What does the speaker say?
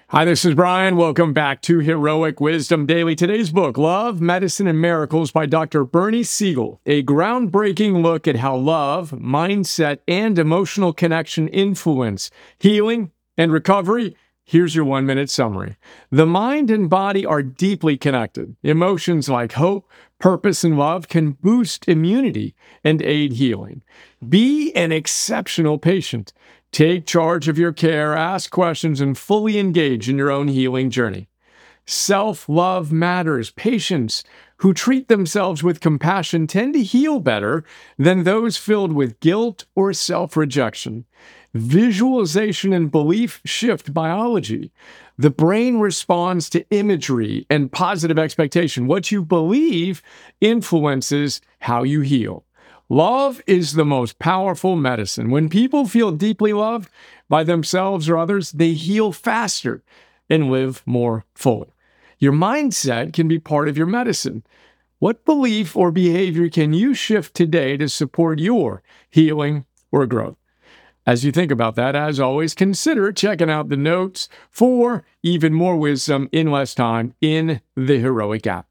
Hi, this is Brian. Welcome back to Heroic Wisdom Daily. Today's book, Love, Medicine, and Miracles by Dr. Bernie Siegel. A groundbreaking look at how love, mindset, and emotional connection influence healing and recovery. Here's your 1-minute summary. The mind and body are deeply connected. Emotions like hope, purpose, and love can boost immunity and aid healing. Be an exceptional patient. Take charge of your care, ask questions, and fully engage in your own healing journey. Self-love matters. Patients who treat themselves with compassion tend to heal better than those filled with guilt or self-rejection. Visualization and belief shift biology. The brain responds to imagery and positive expectation. What you believe influences how you heal. Love is the most powerful medicine. When people feel deeply loved by themselves or others, they heal faster and live more fully. Your mindset can be part of your medicine. What belief or behavior can you shift today to support your healing or growth? As you think about that, as always, consider checking out the notes for even more wisdom in less time in the Heroic app.